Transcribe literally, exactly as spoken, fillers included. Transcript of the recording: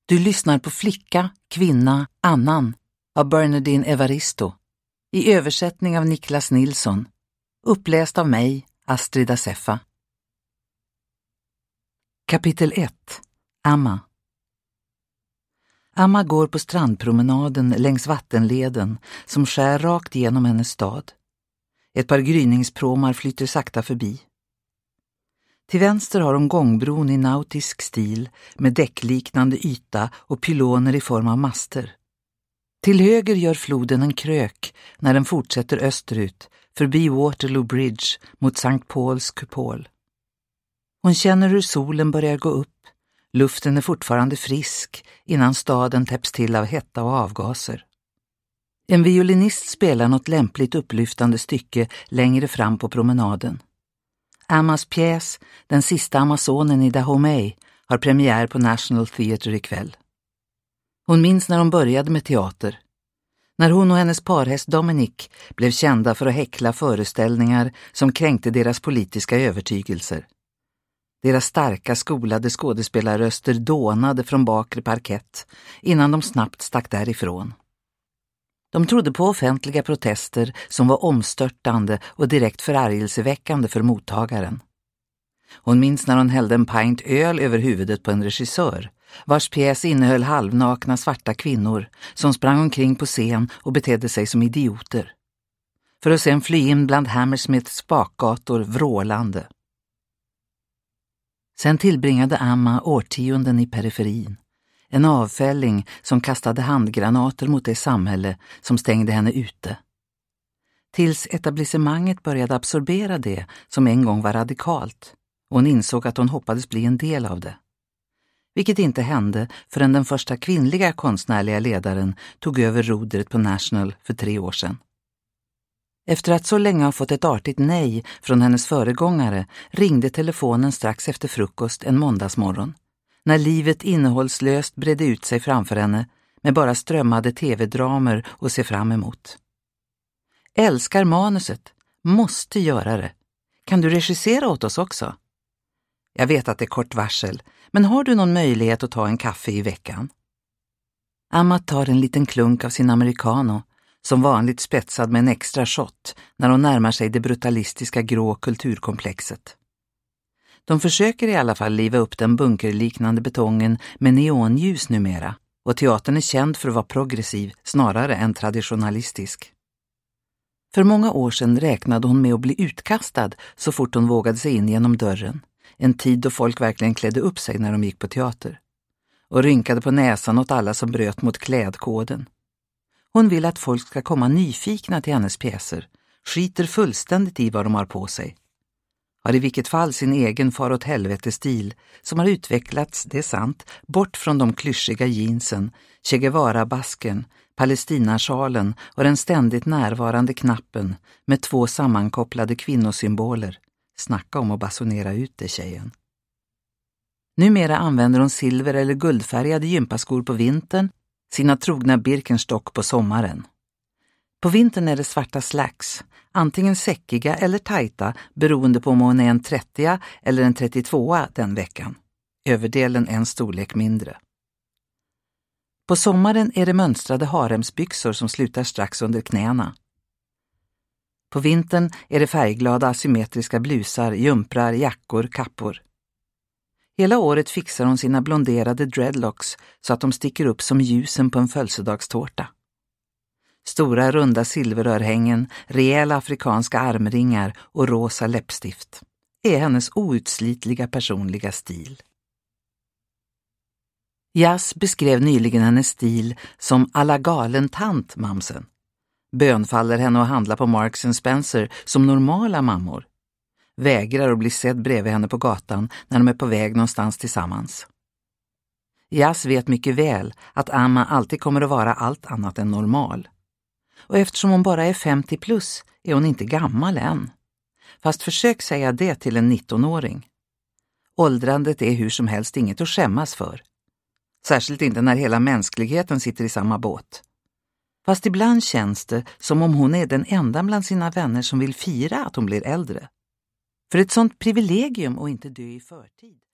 Du lyssnar på Flicka, kvinna, annan av Bernardine Evaristo i översättning av Niklas Nilsson, uppläst av mig, Astrid Assefa. Kapitel ett. Amma. Amma går på strandpromenaden längs vattenleden som skär rakt genom hennes stad. Ett par gryningspråmar flyter sakta förbi. Till vänster har hon gångbron i nautisk stil med däckliknande yta och pyloner i form av master. Till höger gör floden en krök när den fortsätter österut förbi Waterloo Bridge mot Sankt Pauls kupol. Hon känner hur solen börjar gå upp. Luften är fortfarande frisk innan staden täpps till av hetta och avgaser. En violinist spelar något lämpligt upplyftande stycke längre fram på promenaden. Ammas pjäs, Den sista amazonen i Dahomey, har premiär på National Theatre ikväll. Hon minns när hon började med teater. När hon och hennes parhäst Dominic blev kända för att häckla föreställningar som kränkte deras politiska övertygelser. Deras starka skolade skådespelarröster dånade från bakre parkett innan de snabbt stack därifrån. De trodde på offentliga protester som var omstörtande och direkt förargelseväckande för mottagaren. Hon minns när hon hällde en pint öl över huvudet på en regissör, vars pjäs innehöll halvnakna svarta kvinnor som sprang omkring på scen och betedde sig som idioter. För att sen fly in bland Hammersmiths bakgator vrålande. Sen tillbringade Amma årtionden i periferin. En avfälling som kastade handgranater mot det samhälle som stängde henne ute. Tills etablissemanget började absorbera det som en gång var radikalt. Och hon insåg att hon hoppades bli en del av det. Vilket inte hände förrän den första kvinnliga konstnärliga ledaren tog över rodret på National för tre år sedan. Efter att så länge ha fått ett artigt nej från hennes föregångare ringde telefonen strax efter frukost en måndagsmorgon. När livet innehållslöst bredde ut sig framför henne med bara strömmade tv-dramer att se fram emot. Älskar manuset, måste göra det. Kan du regissera åt oss också? Jag vet att det är kort varsel, men har du någon möjlighet att ta en kaffe i veckan? Amma tar en liten klunk av sin americano, som vanligt spetsad med en extra shot när hon närmar sig det brutalistiska grå kulturkomplexet. De försöker i alla fall liva upp den bunkerliknande betongen med neonljus numera, och teatern är känd för att vara progressiv snarare än traditionalistisk. För många år sedan räknade hon med att bli utkastad så fort hon vågade sig in genom dörren, en tid då folk verkligen klädde upp sig när de gick på teater, och rynkade på näsan åt alla som bröt mot klädkoden. Hon vill att folk ska komma nyfikna till hennes pjäser, skiter fullständigt i vad de har på sig. Har i vilket fall sin egen far åt helvete-stil som har utvecklats, det är sant, bort från de klyschiga jeansen, Che Guevara-basken, Palestinasjalen och den ständigt närvarande knappen med två sammankopplade kvinnosymboler. Snacka om att basunera ut det, tjejen. Numera använder hon silver- eller guldfärgade gympaskor på vintern, sina trogna Birkenstock på sommaren. På vintern är det svarta slacks, antingen säckiga eller tajta beroende på om hon är en trettio eller en trettiotvå den veckan. Överdelen en storlek mindre. På sommaren är det mönstrade haremsbyxor som slutar strax under knäna. På vintern är det färgglada asymmetriska blusar, jumprar, jackor, kappor. Hela året fixar hon sina blonderade dreadlocks så att de sticker upp som ljusen på en födelsedagstårta. Stora runda silverörhängen, rejäla afrikanska armringar och rosa läppstift är hennes outslitliga personliga stil. Jas beskrev nyligen hennes stil som alla galen tant, mamsen. Bönfaller henne att handla på Marks and Spencer som normala mammor. Vägrar att bli sedd bredvid henne på gatan när de är på väg någonstans tillsammans. Jas vet mycket väl att Amma alltid kommer att vara allt annat än normal. Och eftersom hon bara är femtio plus är hon inte gammal än. Fast försök säga det till en nittonåring. Åldrandet är hur som helst inget att skämmas för. Särskilt inte när hela mänskligheten sitter i samma båt. Fast ibland känns det som om hon är den enda bland sina vänner som vill fira att hon blir äldre. För ett sånt privilegium att inte dö i förtid.